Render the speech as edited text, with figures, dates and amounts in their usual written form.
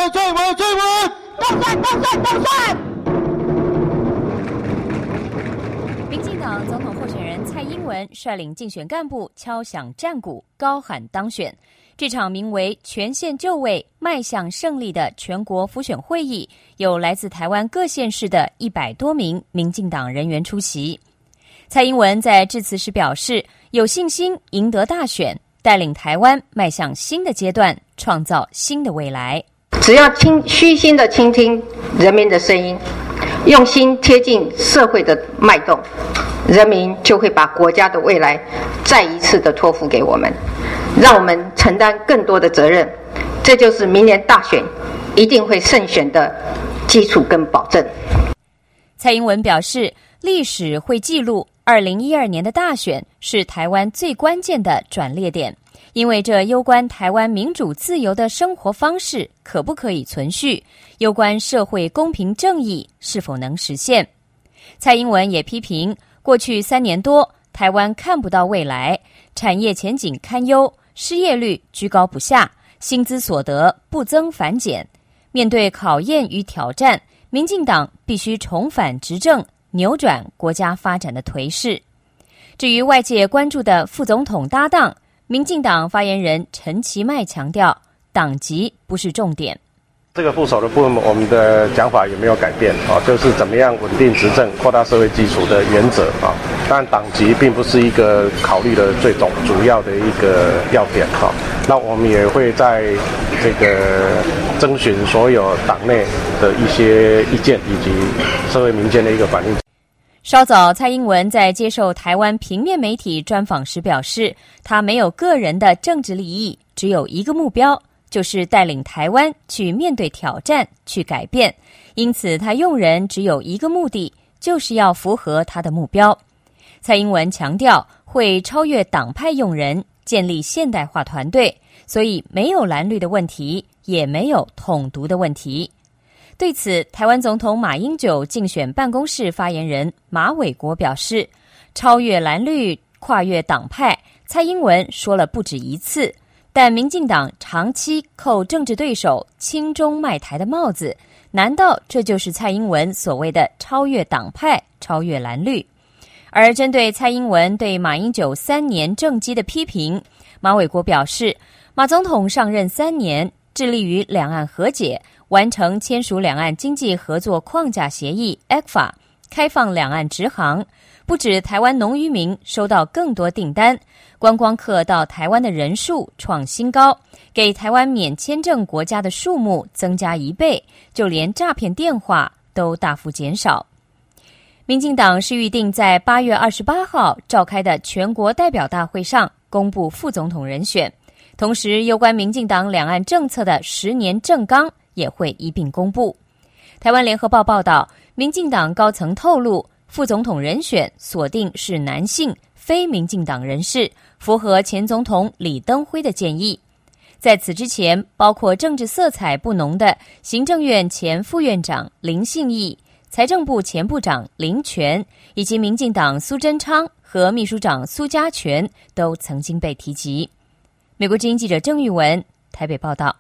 最稳，动算！ 民进党总统候选人蔡英文率领竞选干部敲响战鼓，高喊当选。这场名为“全线就位，迈向胜利”的全国辅选会议，有来自台湾各县市的100多名民进党人员出席。蔡英文在致辞时表示，有信心赢得大选，带领台湾迈向新的阶段，创造新的未来。 只要虚心的倾听人民的声音，用心贴近社会的脉动，人民就会把国家的未来再一次的托付给我们，让我们承担更多的责任。这就是明年大选一定会胜选的基础跟保证。 蔡英文表示，历史会记录2012年的大选是台湾最关键的转捩点，因为这攸关台湾民主自由的生活方式可不可以存续，攸关社会公平正义是否能实现。蔡英文也批评过去3年多台湾看不到未来，产业前景堪忧，失业率居高不下，薪资所得不增反减。面对考验与挑战，民进党必须重返执政，扭转国家发展的颓势。至于外界关注的副总统搭档，民进党发言人陈其迈强调，党籍不是重点。 这个副手的部分，我们的讲法也没有改变啊，就是怎么样稳定执政、扩大社会基础的原则啊。当然，党籍并不是一个考虑的最主要的一个要点啊。那我们也会在这个征询所有党内的一些意见以及社会民间的一个反应。 稍早，蔡英文在接受台湾平面媒体专访时表示，他没有个人的政治利益，只有一个目标，就是带领台湾去面对挑战，去改变。因此，他用人只有一个目的，就是要符合他的目标。蔡英文强调，会超越党派用人，建立现代化团队，所以没有蓝绿的问题，也没有统独的问题。对此，台湾总统马英九竞选办公室发言人马伟国表示，超越蓝绿，跨越党派，蔡英文说了不止一次，但民进党长期扣政治对手亲中卖台的帽子，难道这就是蔡英文所谓的超越党派、超越蓝绿？而针对蔡英文对马英九3年政绩的批评，马伟国表示，马总统上任3年，致力于两岸和解，完成签署两岸经济合作框架协议 ECFA， 开放两岸直航，不止台湾农渔民收到更多订单，观光客到台湾的人数创新高，给台湾免签证国家的数目增加1倍，就连诈骗电话都大幅减少。民进党是预定在8月28号召开的全国代表大会上公布副总统人选，同时有关民进党两岸政策的10年政纲也会一并公布。台湾联合报报道，民进党高层透露，副总统人选锁定是男性非民进党人士，符合前总统李登辉的建议。在此之前，包括政治色彩不浓的行政院前副院长林信义、财政部前部长林权，以及民进党苏贞昌和秘书长苏家全都曾经被提及。美国之音记者郑玉文台北报道。